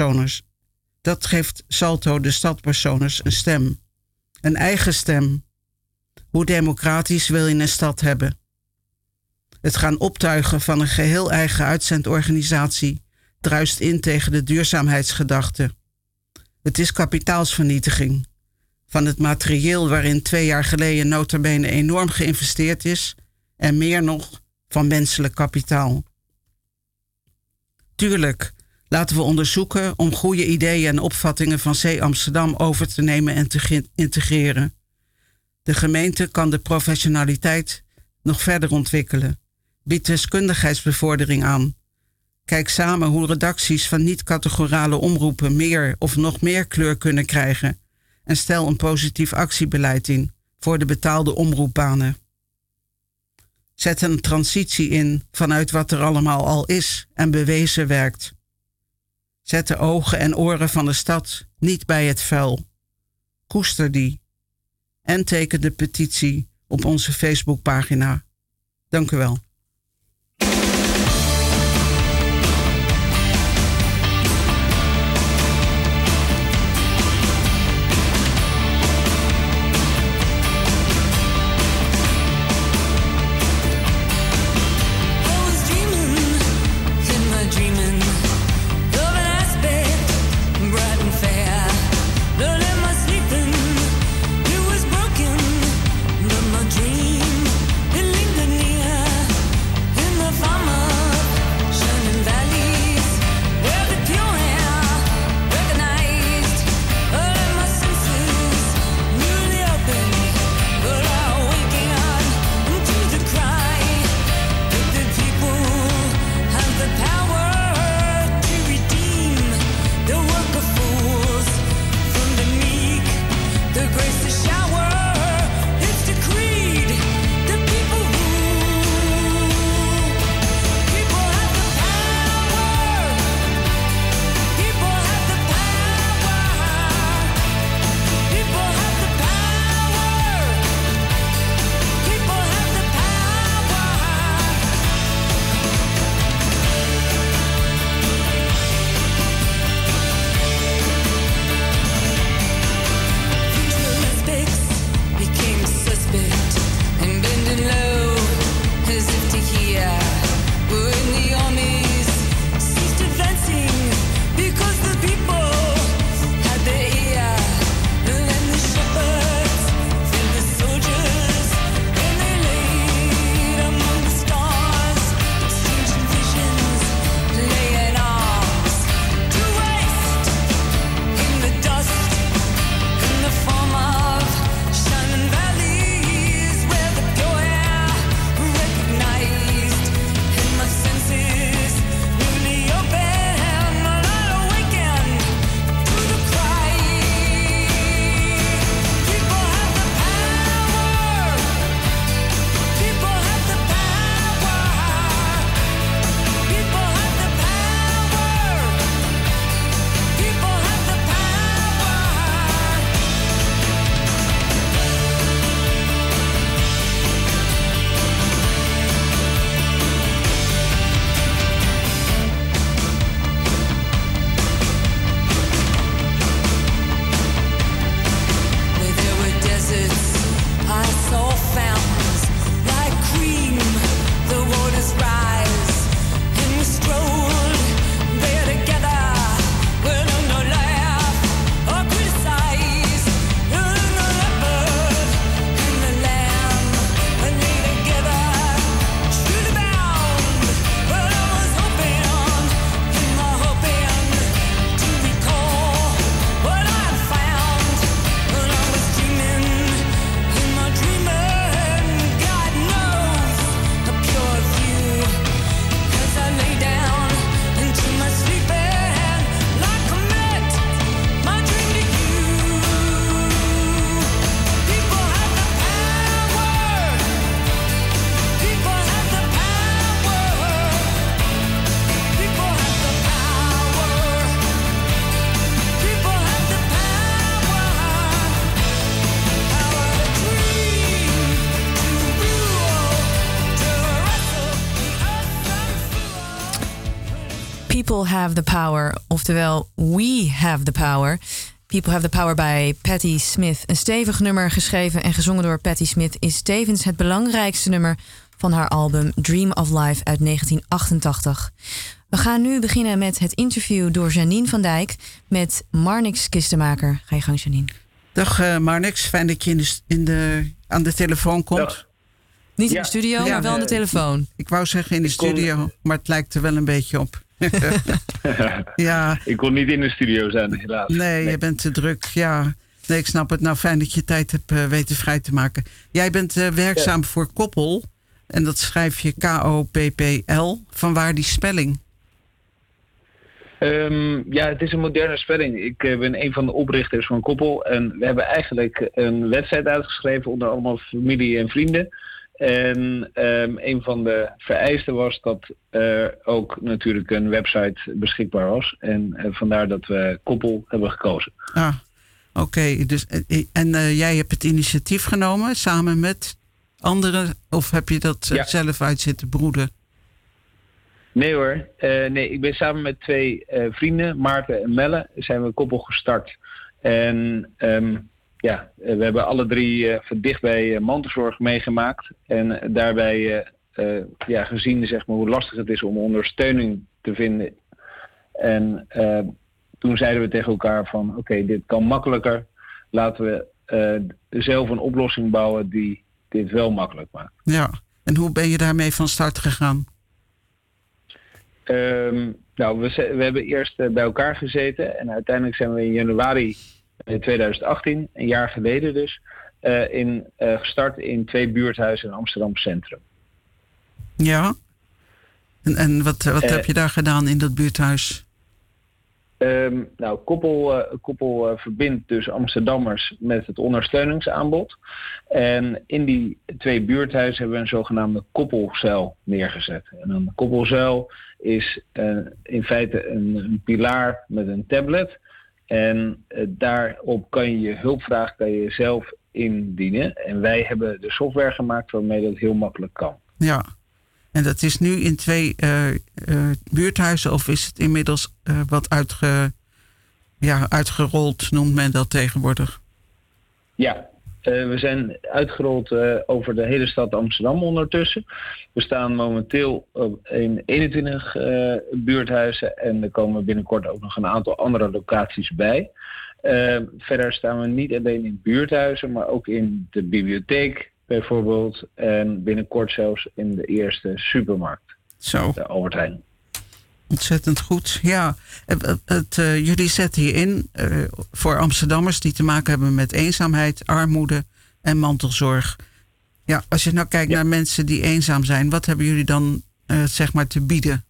stadspersoners een stem. Een eigen stem. Hoe democratisch wil je een stad hebben? Het gaan optuigen van een geheel eigen uitzendorganisatie druist in tegen de duurzaamheidsgedachte. Het is kapitaalsvernietiging. Van het materieel waarin 2 jaar geleden nota bene enorm geïnvesteerd is en meer nog van menselijk kapitaal. Tuurlijk, laten we onderzoeken om goede ideeën en opvattingen van C Amsterdam over te nemen en te integreren. De gemeente kan de professionaliteit nog verder ontwikkelen. Biedt deskundigheidsbevordering aan. Kijk samen hoe redacties van niet-categorale omroepen meer of nog meer kleur kunnen krijgen. En stel een positief actiebeleid in voor de betaalde omroepbanen. Zet een transitie in vanuit wat er allemaal al is en bewezen werkt. Zet de ogen en oren van de stad niet bij het vuil. Koester die. En teken de petitie op onze Facebookpagina. Dank u wel. Dream, it lingered near. People Have the Power, oftewel We Have the Power. People Have the Power bij Patti Smith. Een stevig nummer geschreven en gezongen door Patti Smith is tevens het belangrijkste nummer van haar album Dream of Life uit 1988. We gaan nu beginnen met het interview door Janine van Dijk met Marnix Kistenmaker. Ga je gang, Janine. Dag Marnix, fijn dat je aan de telefoon komt. Dag. Niet in de studio, maar wel aan de telefoon. Ik wou zeggen in de studio, maar het lijkt er wel een beetje op. Ja. Ik kon niet in de studio zijn, helaas. Nee, je bent te druk. Ja, nee, ik snap het. Nou, fijn dat je tijd hebt weten vrij te maken. Jij bent werkzaam voor Koppel. En dat schrijf je Koppl. Vanwaar die spelling? Het is een moderne spelling. Ik ben een van de oprichters van Koppel. En we hebben eigenlijk een wedstrijd uitgeschreven onder allemaal familie en vrienden. En een van de vereisten was dat er ook natuurlijk een website beschikbaar was. En vandaar dat we Koppel hebben gekozen. Ah, oké. Dus, jij hebt het initiatief genomen samen met anderen? Of heb je dat zelf uit zitten broeden? Nee hoor. Ik ben samen met 2 vrienden, Maarten en Melle, zijn we Koppel gestart. En we hebben alle 3 dicht bij mantelzorg meegemaakt. En daarbij gezien zeg maar, hoe lastig het is om ondersteuning te vinden. En toen zeiden we tegen elkaar van oké, dit kan makkelijker. Laten we zelf een oplossing bouwen die dit wel makkelijk maakt. Ja, en hoe ben je daarmee van start gegaan? We hebben eerst bij elkaar gezeten. En uiteindelijk zijn we in januari 2018, een jaar geleden dus, gestart in 2 buurthuizen in Amsterdam Centrum. Ja. En wat heb je daar gedaan in dat buurthuis? Koppel verbindt dus Amsterdammers met het ondersteuningsaanbod. En in die 2 buurthuizen hebben we een zogenaamde koppelzuil neergezet. En een koppelzuil is in feite een pilaar met een tablet. En daarop kan je hulpvraag zelf indienen. En wij hebben de software gemaakt waarmee dat heel makkelijk kan. Ja, en dat is nu in 2 buurthuizen of is het inmiddels wat uitgerold, noemt men dat tegenwoordig? Ja, we zijn uitgerold over de hele stad Amsterdam ondertussen. We staan momenteel in 21 buurthuizen en er komen binnenkort ook nog een aantal andere locaties bij. Verder staan we niet alleen in buurthuizen, maar ook in de bibliotheek bijvoorbeeld. En binnenkort zelfs in de eerste supermarkt. Zo. De Albert Heijn. Ontzettend goed. Ja, jullie zetten hier in voor Amsterdammers die te maken hebben met eenzaamheid, armoede en mantelzorg. Ja, als je nou kijkt naar mensen die eenzaam zijn, wat hebben jullie dan te bieden?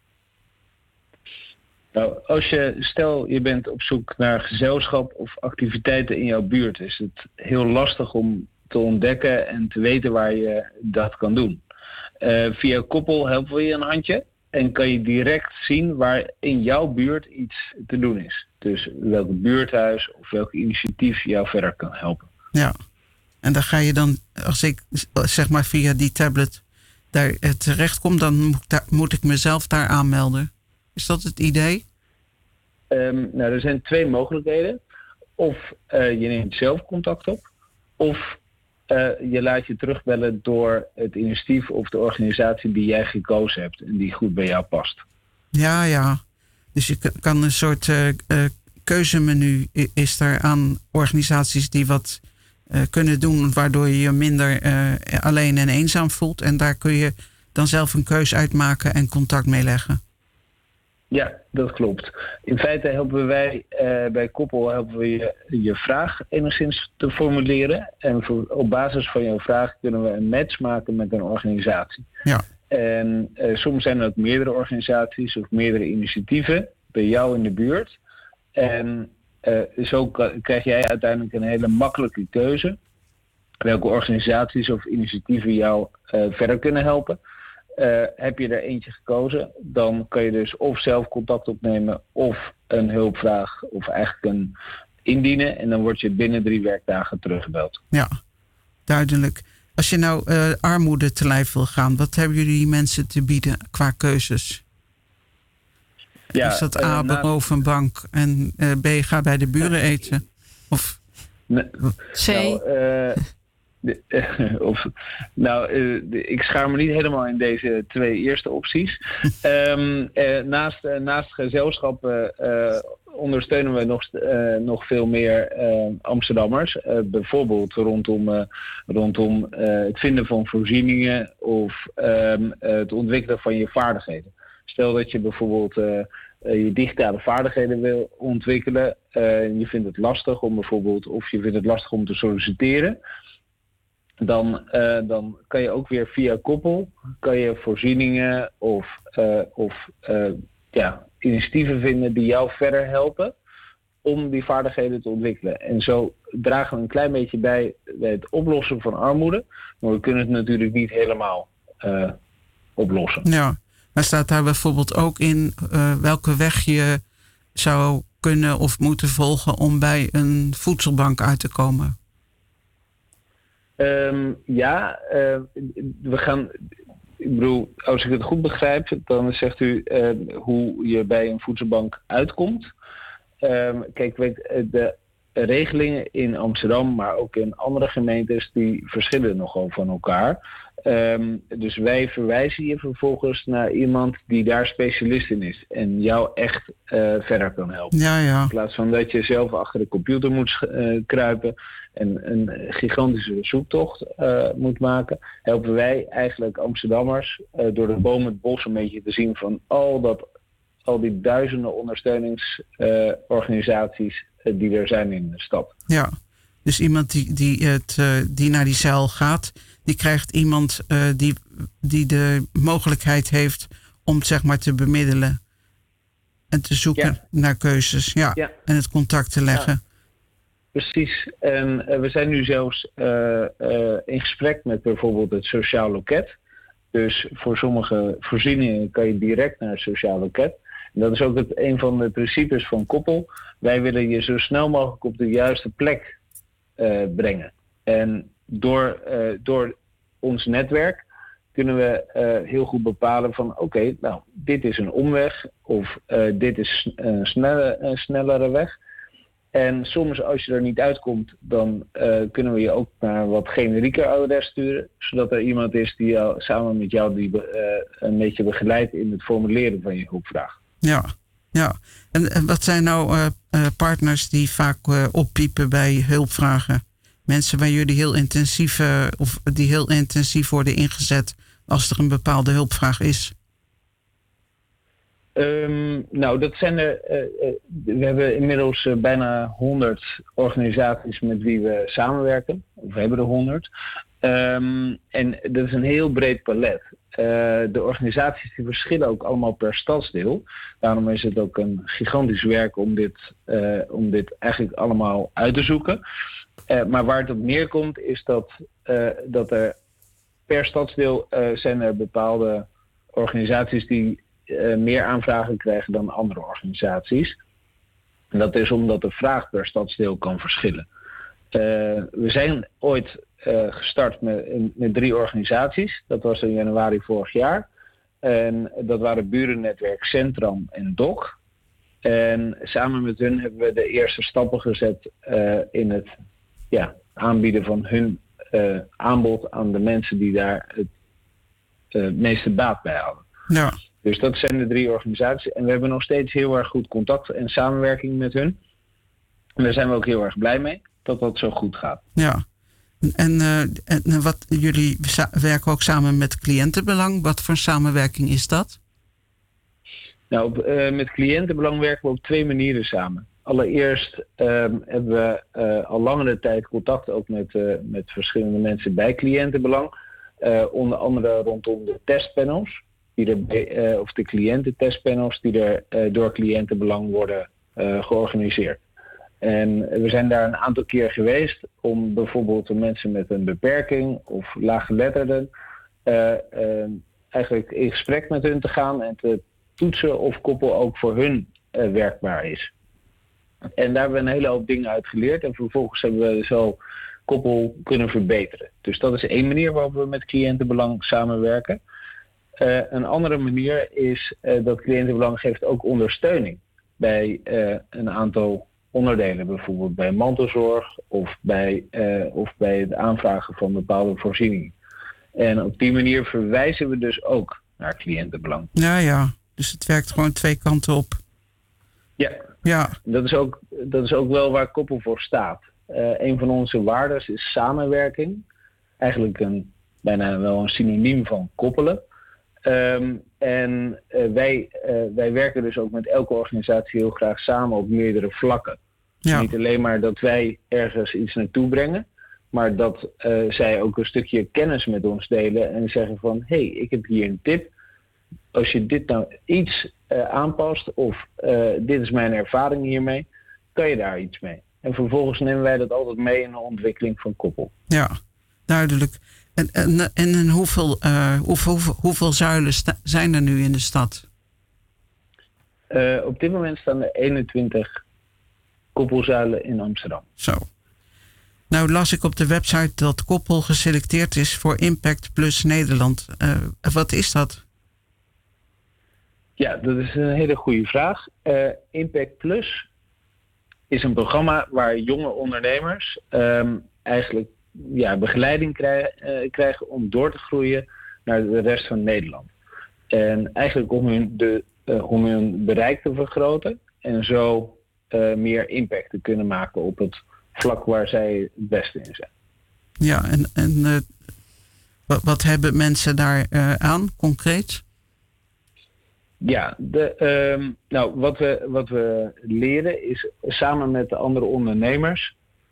Nou, stel je bent op zoek naar gezelschap of activiteiten in jouw buurt, is het heel lastig om te ontdekken en te weten waar je dat kan doen. Via Koppel helpen we je een handje. En kan je direct zien waar in jouw buurt iets te doen is. Dus welk buurthuis of welk initiatief jou verder kan helpen. Ja, en dan ga je dan, als ik zeg maar via die tablet daar terechtkom, dan moet ik mezelf daar aanmelden. Is dat het idee? Er zijn 2 mogelijkheden. Of je neemt zelf contact op, of je laat je terugbellen door het initiatief of de organisatie die jij gekozen hebt en die goed bij jou past. Ja. Dus je kan een soort keuzemenu is er aan organisaties die wat kunnen doen waardoor je je minder alleen en eenzaam voelt. En daar kun je dan zelf een keuze uitmaken en contact mee leggen. Ja, dat klopt. In feite helpen wij bij Koppel je vraag enigszins te formuleren. En op basis van jouw vraag kunnen we een match maken met een organisatie. Ja. En soms zijn er ook meerdere organisaties of meerdere initiatieven bij jou in de buurt. En zo krijg jij uiteindelijk een hele makkelijke keuze. Welke organisaties of initiatieven jou verder kunnen helpen. Heb je er eentje gekozen, dan kan je dus of zelf contact opnemen of een hulpvraag of eigenlijk een indienen. En dan word je binnen 3 werkdagen teruggebeld. Ja, duidelijk. Als je nou armoede te lijf wil gaan, wat hebben jullie mensen te bieden qua keuzes? Ja, is dat A, beroof een bank en B, ga bij de buren eten? Of C? Ik schaar me niet helemaal in deze twee eerste opties. Naast gezelschappen ondersteunen we nog veel meer Amsterdammers. Bijvoorbeeld rondom het vinden van voorzieningen of het ontwikkelen van je vaardigheden. Stel dat je bijvoorbeeld je digitale vaardigheden wil ontwikkelen. Je vindt het lastig om of je vindt het lastig om te solliciteren. Dan kan je ook weer via Koppel kan je voorzieningen of initiatieven vinden die jou verder helpen om die vaardigheden te ontwikkelen. En zo dragen we een klein beetje bij het oplossen van armoede, maar we kunnen het natuurlijk niet helemaal oplossen. Ja, maar staat daar bijvoorbeeld ook in welke weg je zou kunnen of moeten volgen om bij een voedselbank uit te komen? We gaan. Ik bedoel, als ik het goed begrijp, dan zegt u hoe je bij een voedselbank uitkomt. Kijk, de regelingen in Amsterdam, maar ook in andere gemeentes, die verschillen nogal van elkaar. Dus wij verwijzen je vervolgens naar iemand die daar specialist in is en jou echt verder kan helpen. Ja. In plaats van dat je zelf achter de computer moet kruipen en een gigantische zoektocht moet maken, helpen wij eigenlijk Amsterdammers door de boom het bos een beetje te zien van al die duizenden ondersteuningsorganisaties die er zijn in de stad. Ja, dus iemand die naar die cel gaat, die krijgt iemand die de mogelijkheid heeft om zeg maar te bemiddelen en te zoeken naar keuzes. Ja. En het contact te leggen. Ja. Precies. En we zijn nu zelfs in gesprek met bijvoorbeeld het Sociaal Loket. Dus voor sommige voorzieningen kan je direct naar het Sociaal Loket. En dat is ook een van de principes van Koppel. Wij willen je zo snel mogelijk op de juiste plek brengen. En door ons netwerk kunnen we heel goed bepalen van oké, dit is een omweg of dit is een snellere weg. En soms als je er niet uitkomt, dan kunnen we je ook naar een wat generieker adres sturen. Zodat er iemand is die samen met jou een beetje begeleidt in het formuleren van je hulpvraag. Ja. En wat zijn nou partners die vaak oppiepen bij hulpvragen? Mensen waar jullie heel intensief worden ingezet als er een bepaalde hulpvraag is? Dat zijn er. We hebben inmiddels bijna 100 organisaties met wie we samenwerken. Of we hebben er 100. En dat is een heel breed palet. De organisaties die verschillen ook allemaal per stadsdeel. Daarom is het ook een gigantisch werk om dit eigenlijk allemaal uit te zoeken. Maar waar het op neerkomt is dat er per stadsdeel zijn er bepaalde organisaties die meer aanvragen krijgen dan andere organisaties. En dat is omdat de vraag per stadsdeel kan verschillen. We zijn ooit gestart met 3 organisaties. Dat was in januari vorig jaar. En dat waren Burennetwerk Centram en DOC. En samen met hun hebben we de eerste stappen gezet in het aanbieden van hun aanbod aan de mensen die daar het meeste baat bij hadden. Ja. Dus dat zijn de 3 organisaties. En we hebben nog steeds heel erg goed contact en samenwerking met hun. En daar zijn we ook heel erg blij mee dat dat zo goed gaat. Ja. En jullie werken ook samen met Cliëntenbelang. Wat voor samenwerking is dat? Nou, met Cliëntenbelang werken we op 2 manieren samen. Allereerst hebben we al langere tijd contact ook met verschillende mensen bij Cliëntenbelang. Onder andere rondom de testpanels. Of de cliëntentestpanels die er door Cliëntenbelang worden georganiseerd. En we zijn daar een aantal keer geweest om bijvoorbeeld de mensen met een beperking of laaggeletterden eigenlijk in gesprek met hun te gaan en te toetsen of Koppel ook voor hun werkbaar is. En daar hebben we een hele hoop dingen uit geleerd en vervolgens hebben we zo Koppel kunnen verbeteren. Dus dat is 1 manier waarop we met Cliëntenbelang samenwerken. Een andere manier is dat cliëntenbelang geeft ook ondersteuning bij een aantal onderdelen. Bijvoorbeeld bij mantelzorg of bij het aanvragen van bepaalde voorzieningen. En op die manier verwijzen we dus ook naar cliëntenbelang. Ja. Dus het werkt gewoon twee kanten op. Ja. Dat is ook wel waar Koppel voor staat. Een van onze waarden is samenwerking. Eigenlijk bijna wel een synoniem van koppelen. Wij werken dus ook met elke organisatie heel graag samen op meerdere vlakken. Ja. Niet alleen maar dat wij ergens iets naartoe brengen, maar dat zij ook een stukje kennis met ons delen en zeggen van, hey, ik heb hier een tip. Als je dit nou iets aanpast of dit is mijn ervaring hiermee, kan je daar iets mee. En vervolgens nemen wij dat altijd mee in de ontwikkeling van Koppel. Ja, duidelijk. En hoeveel zuilen zijn er nu in de stad? Op dit moment staan er 21 koppelzuilen in Amsterdam. Zo. Nou las ik op de website dat Koppel geselecteerd is voor Impact Plus Nederland. Wat is dat? Ja, dat is een hele goede vraag. Impact Plus is een programma waar jonge ondernemers eigenlijk begeleiding krijgen om door te groeien naar de rest van Nederland. En eigenlijk om hun bereik te vergroten en zo meer impact te kunnen maken op het vlak waar zij het beste in zijn. Ja, en wat hebben mensen daar aan, concreet? Ja, wat we leren is samen met de andere ondernemers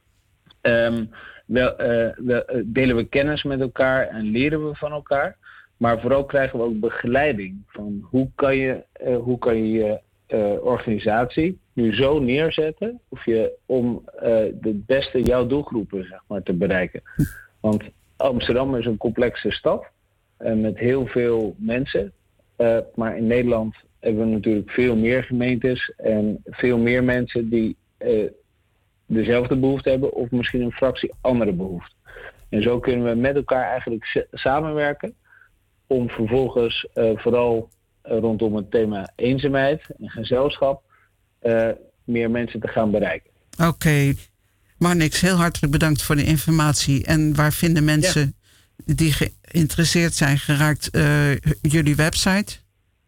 delen we kennis met elkaar en leren we van elkaar. Maar vooral krijgen we ook begeleiding van hoe kan je organisatie nu zo neerzetten om het beste jouw doelgroepen zeg maar, te bereiken. Want Amsterdam is een complexe stad met heel veel mensen. Maar in Nederland hebben we natuurlijk veel meer gemeentes en veel meer mensen die dezelfde behoefte hebben of misschien een fractie andere behoefte. En zo kunnen we met elkaar eigenlijk samenwerken om vervolgens vooral rondom het thema eenzaamheid en gezelschap meer mensen te gaan bereiken. Oké. Marnix, heel hartelijk bedankt voor de informatie. En waar vinden mensen die geïnteresseerd zijn geraakt jullie website?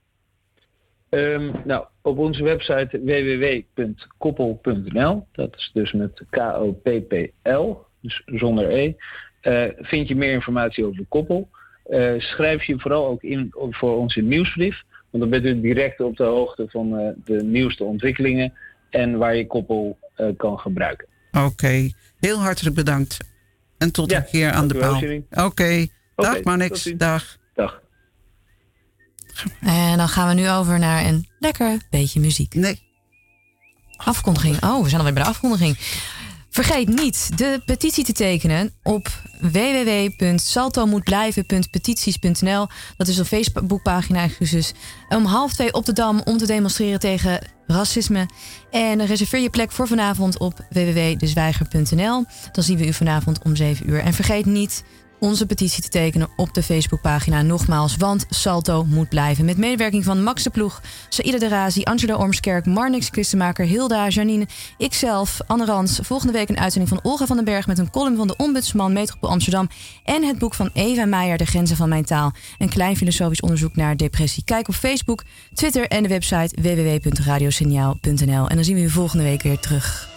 Op onze website www.koppel.nl, dat is dus met KOPPL, dus zonder E, vind je meer informatie over Koppel. Schrijf je vooral ook in voor onze nieuwsbrief, want dan bent u direct op de hoogte van de nieuwste ontwikkelingen en waar je Koppel kan gebruiken. Oké, heel hartelijk bedankt. En tot een keer aan de paal. Oké, dag Marnix, dag. Dag. En dan gaan we nu over naar een lekker beetje muziek. Nee. Afkondiging. Oh, we zijn alweer bij de afkondiging. Vergeet niet de petitie te tekenen op www.saltomoetblijven.petities.nl. Dat is een Facebookpagina. Dus om 1:30 op de Dam om te demonstreren tegen racisme. En reserveer je plek voor vanavond op www.dezwijger.nl. Dan zien we u vanavond om 7 uur. En vergeet niet onze petitie te tekenen op de Facebookpagina. Nogmaals, want Salto moet blijven. Met medewerking van Max de Ploeg, Saïda de Razi, Angela Ormskerk, Marnix Christenmaker, Hilda, Janine, ikzelf, Anne Rans. Volgende week een uitzending van Olga van den Berg met een column van de Ombudsman Metropool Amsterdam en het boek van Eva Meijer, De Grenzen van Mijn Taal. Een klein filosofisch onderzoek naar depressie. Kijk op Facebook, Twitter en de website www.radiosignaal.nl. En dan zien we u volgende week weer terug.